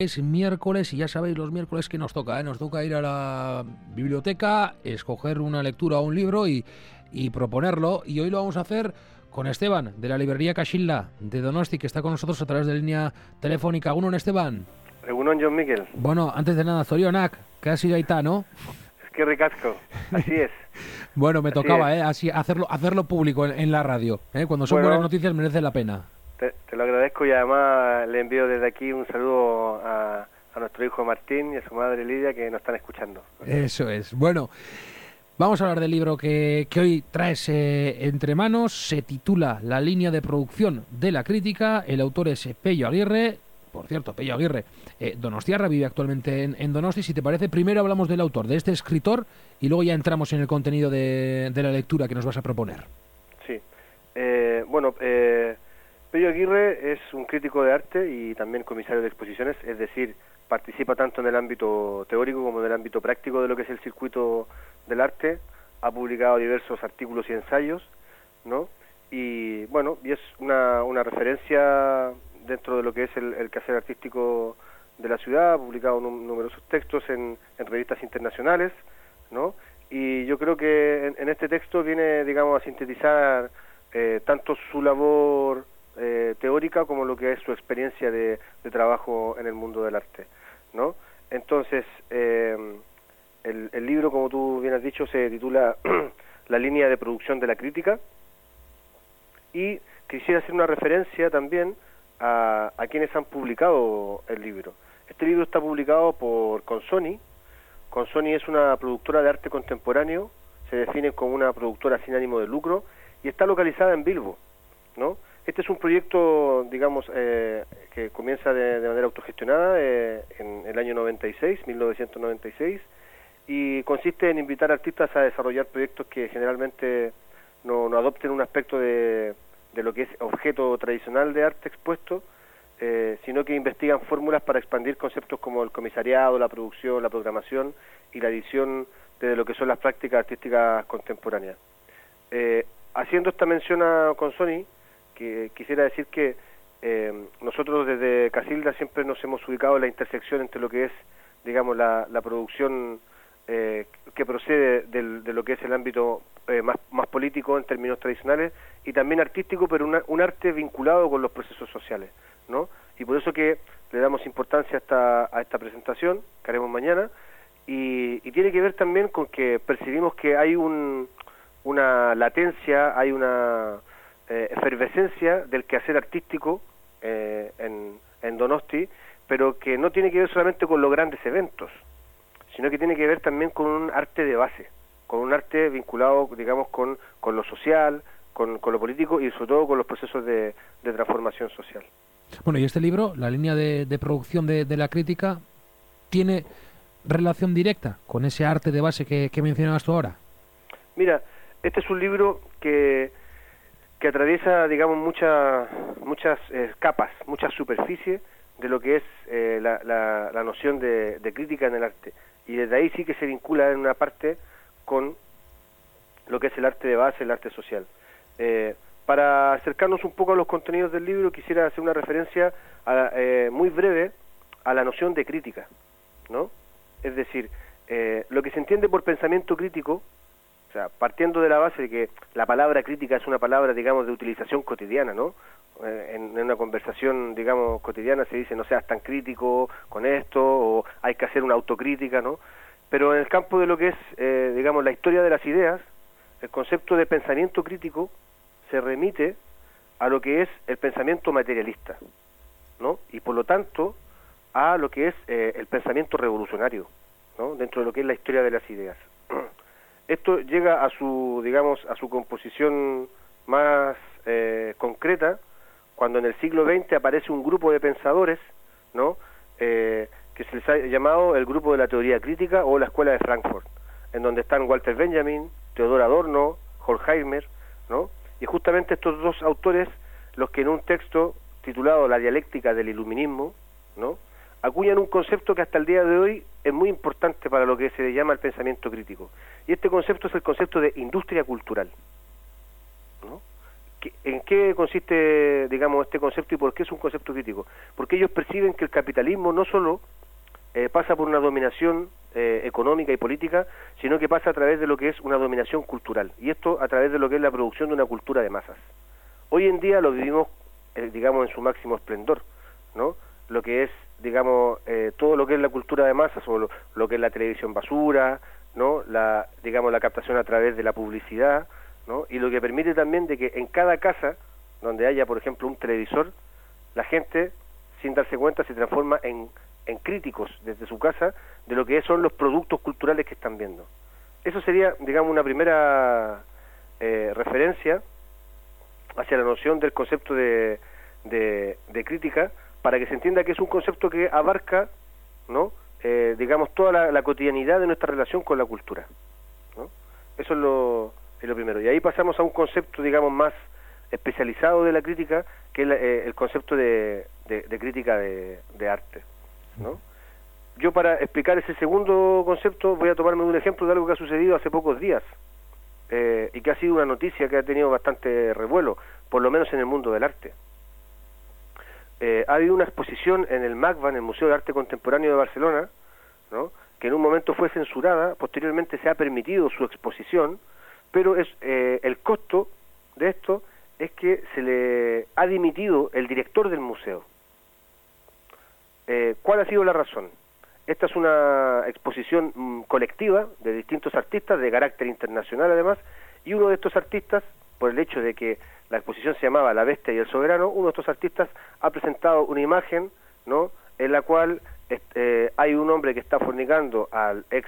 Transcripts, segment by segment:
Es miércoles y ya sabéis los miércoles que nos toca, ¿eh? Nos toca ir a la biblioteca, escoger una lectura o un libro y proponerlo. Y hoy lo vamos a hacer con Esteban, de la librería Caxilla de Donosti, que está con nosotros a través de línea telefónica. ¿Uno, Esteban? Egunon, John Miguel. Bueno, antes de nada, zorionak, casi gaita, ¿no? Es que ricasco, así es. Bueno, me Así tocaba, es. así hacerlo público en la radio, ¿eh? Cuando son buenas noticias merece la pena. Te lo agradezco y además le envío desde aquí un saludo a nuestro hijo Martín y a su madre Lidia, que nos están escuchando. Eso es. Bueno, vamos a hablar del libro que hoy traes entre manos. Se titula La línea de producción de la crítica. El autor es Pello Aguirre. Por cierto, Pello Aguirre, donostiarra, vive actualmente en Donosti. Si te parece, primero hablamos del autor, de este escritor, y luego ya entramos en el contenido de la lectura que nos vas a proponer. Sí. Pello Aguirre es un crítico de arte y también comisario de exposiciones, es decir, participa tanto en el ámbito teórico como en el ámbito práctico de lo que es el circuito del arte. Ha publicado diversos artículos y ensayos, ¿no? Y bueno, y es una referencia dentro de lo que es el quehacer artístico de la ciudad. Ha publicado numerosos textos en revistas internacionales, ¿no? Y yo creo que en este texto viene, digamos, a sintetizar tanto su labor teórica como lo que es su experiencia de trabajo en el mundo del arte, ¿no? Entonces, el libro, como tú bien has dicho, se titula La línea de producción de la crítica, y quisiera hacer una referencia también a quienes han publicado el libro. Este libro está publicado por Consoni. Consoni es una productora de arte contemporáneo, se define como una productora sin ánimo de lucro y está localizada en Bilbo, ¿no? Este es un proyecto, digamos, que comienza de manera autogestionada en el año 1996, y consiste en invitar artistas a desarrollar proyectos que generalmente no adopten un aspecto de lo que es objeto tradicional de arte expuesto, sino que investigan fórmulas para expandir conceptos como el comisariado, la producción, la programación y la edición de lo que son las prácticas artísticas contemporáneas. Haciendo esta mención a Consoni, que quisiera decir que nosotros desde Casilda siempre nos hemos ubicado en la intersección entre lo que es, digamos, la producción que procede de lo que es el ámbito más político en términos tradicionales y también artístico, pero un arte vinculado con los procesos sociales, ¿no? Y por eso que le damos importancia a esta presentación que haremos mañana, y tiene que ver también con que percibimos que hay una latencia, hay una efervescencia del quehacer artístico en Donosti, pero que no tiene que ver solamente con los grandes eventos, sino que tiene que ver también con un arte de base, con un arte vinculado, digamos, con lo social, con lo político y sobre todo con los procesos de transformación social. Bueno, y este libro, la línea de producción de la crítica, ¿tiene relación directa con ese arte de base que mencionabas tú ahora? Mira, este es un libro que atraviesa, digamos, muchas capas, muchas superficies de lo que es la noción de crítica en el arte. Y desde ahí sí que se vincula en una parte con lo que es el arte de base, el arte social. Para acercarnos un poco a los contenidos del libro, quisiera hacer una referencia muy breve a la noción de crítica, ¿no? Es decir, lo que se entiende por pensamiento crítico, o sea, partiendo de la base de que la palabra crítica es una palabra, digamos, de utilización cotidiana, ¿no? En una conversación, digamos, cotidiana se dice no seas tan crítico con esto, o hay que hacer una autocrítica, ¿no? Pero en el campo de lo que es, digamos, la historia de las ideas, el concepto de pensamiento crítico se remite a lo que es el pensamiento materialista, ¿no? Y por lo tanto a lo que es el pensamiento revolucionario, ¿no? Dentro de lo que es la historia de las ideas. Esto llega a su, digamos, a su composición más concreta cuando en el siglo XX aparece un grupo de pensadores, ¿no? Que se les ha llamado el grupo de la teoría crítica o la escuela de Frankfurt, en donde están Walter Benjamin, Theodor Adorno, Horkheimer, ¿no? Y justamente estos dos autores los que en un texto titulado La dialéctica del iluminismo, ¿no?, acuñan un concepto que hasta el día de hoy es muy importante para lo que se le llama el pensamiento crítico. Y este concepto es el concepto de industria cultural, ¿no? ¿En qué consiste, digamos, este concepto y por qué es un concepto crítico? Porque ellos perciben que el capitalismo no solo pasa por una dominación económica y política, sino que pasa a través de lo que es una dominación cultural, y esto a través de lo que es la producción de una cultura de masas. Hoy en día lo vivimos, digamos, en su máximo esplendor, ¿no? Lo que es, digamos, todo lo que es la cultura de masas, o lo que es la televisión basura, ¿no? Digamos, la captación a través de la publicidad, ¿no? Y lo que permite también de que en cada casa donde haya, por ejemplo, un televisor, la gente, sin darse cuenta, se transforma en críticos desde su casa de lo que son los productos culturales que están viendo. Eso sería, digamos, una primera referencia hacia la noción del concepto de crítica, para que se entienda que es un concepto que abarca, ¿no? Digamos, toda la cotidianidad de nuestra relación con la cultura, ¿no? Eso es lo primero. Y ahí pasamos a un concepto, digamos, más especializado de la crítica, que es el concepto de crítica de arte, ¿no? Yo, para explicar ese segundo concepto, voy a tomarme un ejemplo de algo que ha sucedido hace pocos días, y que ha sido una noticia que ha tenido bastante revuelo, por lo menos en el mundo del arte. Ha habido una exposición en el MACBA, en el Museo de Arte Contemporáneo de Barcelona, ¿no? Que en un momento fue censurada, posteriormente se ha permitido su exposición, pero el costo de esto es que se le ha dimitido el director del museo. ¿Cuál ha sido la razón? Esta es una exposición colectiva de distintos artistas, de carácter internacional además, y uno de estos artistas, por el hecho de que la exposición se llamaba La Bestia y el Soberano, uno de estos artistas ha presentado una imagen, ¿no?, en la cual hay un hombre que está fornicando al ex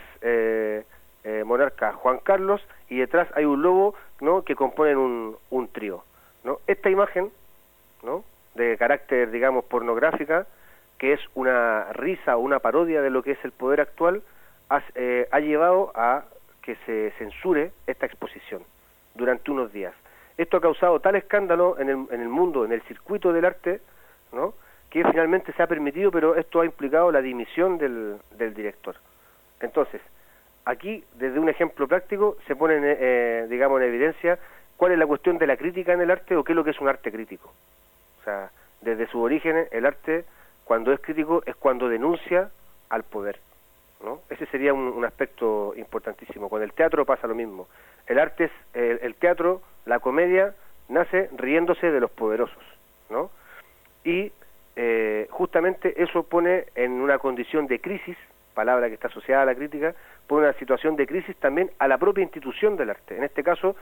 monarca Juan Carlos, y detrás hay un lobo, ¿no?, que componen un trío, ¿no? Esta imagen, ¿no?, de carácter, digamos, pornográfica, que es una risa o una parodia de lo que es el poder actual, ha llevado a que se censure esta exposición durante unos días. Esto ha causado tal escándalo en el mundo, en el circuito del arte, ¿no?, que finalmente se ha permitido, pero esto ha implicado la dimisión del director. Entonces, aquí, desde un ejemplo práctico, se pone, digamos, en evidencia cuál es la cuestión de la crítica en el arte, o qué es lo que es un arte crítico. O sea, desde su origen, el arte, cuando es crítico, es cuando denuncia al poder, ¿no? Ese sería un aspecto importantísimo. Con el teatro pasa lo mismo. El arte el teatro, la comedia, nace riéndose de los poderosos, ¿no? Y justamente eso pone en una condición de crisis, palabra que está asociada a la crítica, pone una situación de crisis también a la propia institución del arte. En este caso,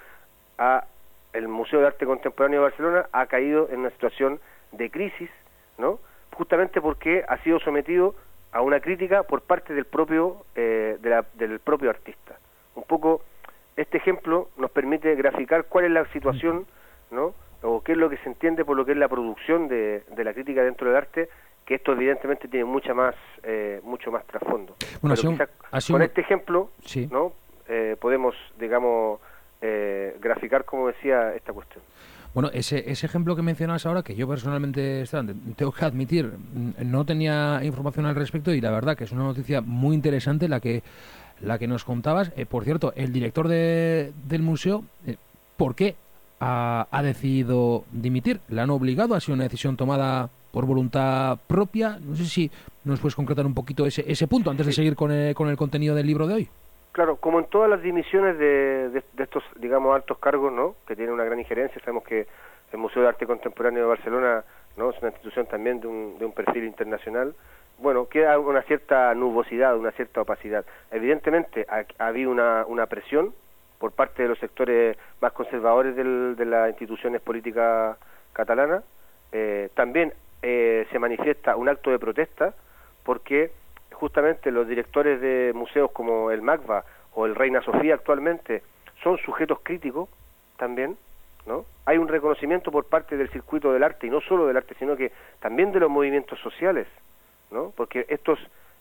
el Museo de Arte Contemporáneo de Barcelona ha caído en una situación de crisis, ¿no?, justamente porque ha sido sometido a una crítica por parte del propio artista. Un poco este ejemplo nos permite graficar cuál es la situación, ¿no?, o qué es lo que se entiende por lo que es la producción de la crítica dentro del arte, que esto evidentemente tiene mucho más trasfondo. Bueno, con este ejemplo, sí, ¿no?, podemos, digamos, graficar, como decía, esta cuestión. Bueno, ese ejemplo que mencionas ahora, que yo personalmente, tengo que admitir, no tenía información al respecto, y la verdad que es una noticia muy interesante la que nos contabas. Por cierto, el director del museo, ¿por qué ha decidido dimitir? ¿La han obligado? ¿Ha sido una decisión tomada por voluntad propia? No sé si nos puedes concretar un poquito ese punto antes de seguir con el contenido del libro de hoy. Claro, como en todas las dimisiones de estos, digamos, altos cargos, ¿no?, que tienen una gran injerencia. Sabemos que el Museo de Arte Contemporáneo de Barcelona, ¿no?, es una institución también de un perfil internacional. Bueno, queda una cierta nubosidad, una cierta opacidad. Evidentemente ha habido una presión por parte de los sectores más conservadores de las instituciones políticas catalanas. También se manifiesta un acto de protesta porque justamente los directores de museos como el MACBA o el Reina Sofía actualmente son sujetos críticos también, ¿no? Hay un reconocimiento por parte del circuito del arte, y no solo del arte, sino que también de los movimientos sociales, ¿no? Porque estos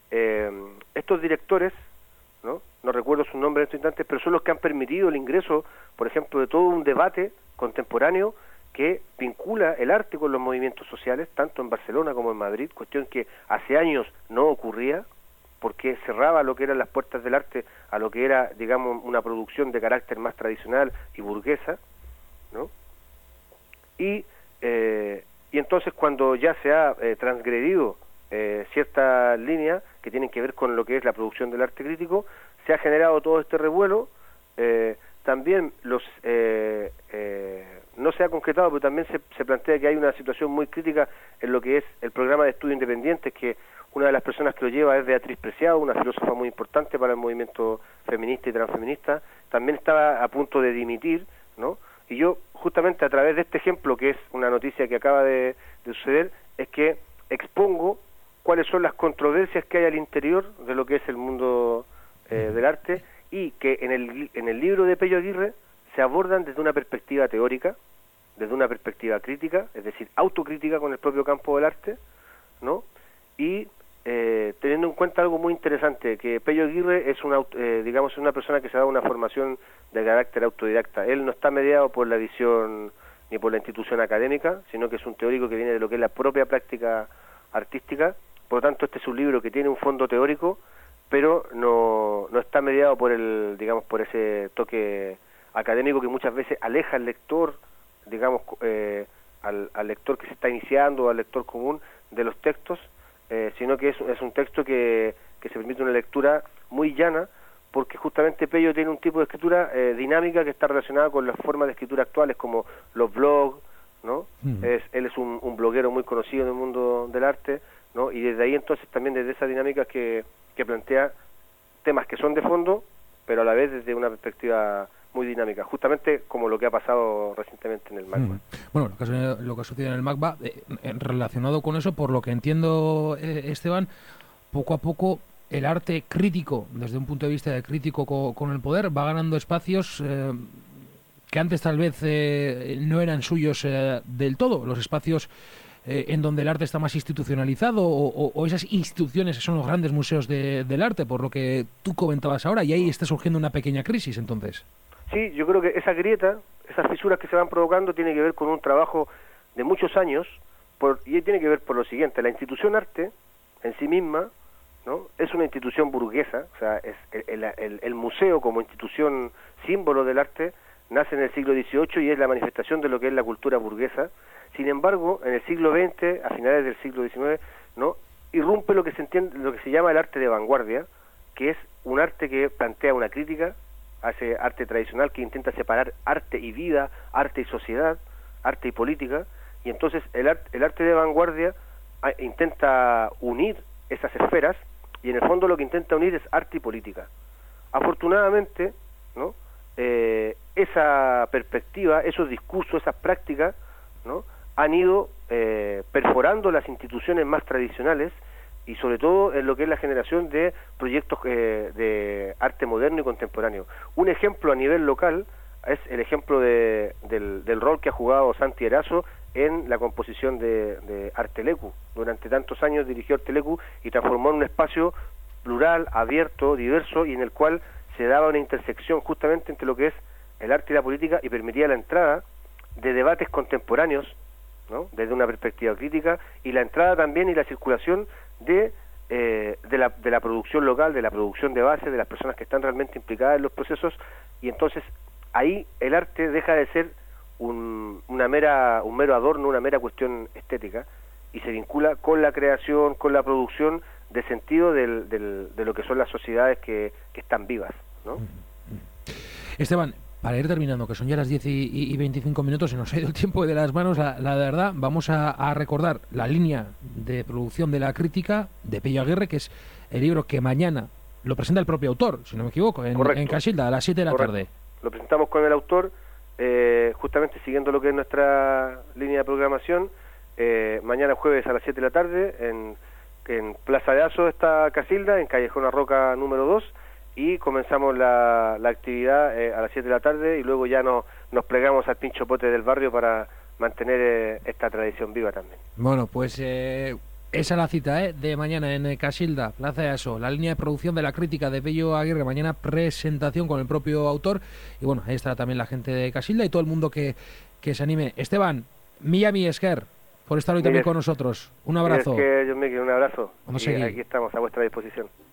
directores, ¿no?, no recuerdo su nombre en estos instantes, pero son los que han permitido el ingreso, por ejemplo, de todo un debate contemporáneo que vincula el arte con los movimientos sociales, tanto en Barcelona como en Madrid, cuestión que hace años no ocurría, porque cerraba lo que eran las puertas del arte a lo que era, digamos, una producción de carácter más tradicional y burguesa, ¿no? y entonces cuando ya se ha transgredido ciertas líneas que tienen que ver con lo que es la producción del arte crítico, se ha generado todo este revuelo. También no se ha concretado, pero también se plantea que hay una situación muy crítica en lo que es el programa de estudio independiente, que una de las personas que lo lleva es Beatriz Preciado, una filósofa muy importante para el movimiento feminista y transfeminista. También estaba a punto de dimitir, ¿no? Y yo, justamente a través de este ejemplo, que es una noticia que acaba de suceder, es que expongo cuáles son las controversias que hay al interior de lo que es el mundo del arte, y que en el libro de Pello Aguirre se abordan desde una perspectiva teórica, desde una perspectiva crítica, es decir, autocrítica con el propio campo del arte, ¿no? Y teniendo en cuenta algo muy interesante, que Pello Aguirre es digamos, una persona que se ha dado una formación de carácter autodidacta. Él no está mediado por la visión ni por la institución académica, sino que es un teórico que viene de lo que es la propia práctica artística. Por lo tanto, este es un libro que tiene un fondo teórico, pero no está mediado por digamos, por ese toque académico que muchas veces aleja al lector, digamos, al lector que se está iniciando, al lector común, de los textos, sino que es un texto que se permite una lectura muy llana, porque justamente Pello tiene un tipo de escritura dinámica que está relacionada con las formas de escritura actuales, como los blogs, ¿no? Él es un bloguero muy conocido en el mundo del arte, ¿no? Y desde ahí entonces también desde esa dinámica que plantea temas que son de fondo, pero a la vez desde una perspectiva muy dinámica, justamente como lo que ha pasado recientemente en el MACBA. Bueno, lo que ha sucedido en el MACBA, relacionado con eso, por lo que entiendo, Esteban, poco a poco el arte crítico, desde un punto de vista de crítico con el poder, va ganando espacios que antes tal vez no eran suyos del todo, los espacios en donde el arte está más institucionalizado, o esas instituciones que son los grandes museos del arte, por lo que tú comentabas ahora, y ahí está surgiendo una pequeña crisis, entonces. Sí, yo creo que esa grieta, esas fisuras que se van provocando, tiene que ver con un trabajo de muchos años, y tiene que ver por lo siguiente: la institución arte en sí misma, ¿no?, es una institución burguesa. O sea, es el museo como institución símbolo del arte nace en el siglo XVIII y es la manifestación de lo que es la cultura burguesa. Sin embargo, en el siglo XX, a finales del siglo XIX, ¿no?, irrumpe lo que se entiende, lo que se llama el arte de vanguardia, que es un arte que plantea una crítica, hace arte tradicional que intenta separar arte y vida, arte y sociedad, arte y política, y entonces el arte de vanguardia intenta unir esas esferas, y en el fondo lo que intenta unir es arte y política. Afortunadamente, ¿no?, esa perspectiva, esos discursos, esas prácticas, ¿no?, han ido perforando las instituciones más tradicionales, y sobre todo en lo que es la generación de proyectos de arte moderno y contemporáneo. Un ejemplo a nivel local es el ejemplo del rol que ha jugado Santi Erazo en la composición de Artelecu. Durante tantos años dirigió Artelecu y transformó en un espacio plural, abierto, diverso, y en el cual se daba una intersección justamente entre lo que es el arte y la política, y permitía la entrada de debates contemporáneos, ¿no?, desde una perspectiva crítica, y la entrada también y la circulación de la producción local, de la producción de base, de las personas que están realmente implicadas en los procesos. Y entonces ahí el arte deja de ser un mero adorno, una mera cuestión estética, y se vincula con la creación, con la producción de sentido de lo que son las sociedades que están vivas, ¿no? Esteban, para ir terminando, que son ya las 10 y 25 minutos, se nos ha ido el tiempo de las manos, la verdad. Vamos a recordar la línea de producción de la crítica de Pello Aguirre, que es el libro que mañana lo presenta el propio autor, si no me equivoco, en Casilda, a las 7 de la tarde. Lo presentamos con el autor, justamente siguiendo lo que es nuestra línea de programación. Mañana jueves a las 7 de la tarde, en Plaza de Azo está Casilda, en Callejón La Roca número 2, y comenzamos la actividad a las 7 de la tarde, y luego ya nos plegamos al pincho pote del barrio para mantener esta tradición viva también. Bueno, pues esa es la cita de mañana en Casilda, Plaza de Aso, la línea de producción de la crítica de Pello Aguirre. Mañana presentación con el propio autor, y bueno, ahí estará también la gente de Casilda y todo el mundo que se anime. Esteban, mi esker por estar hoy también con nosotros. Un abrazo. Un abrazo. Y aquí estamos a vuestra disposición.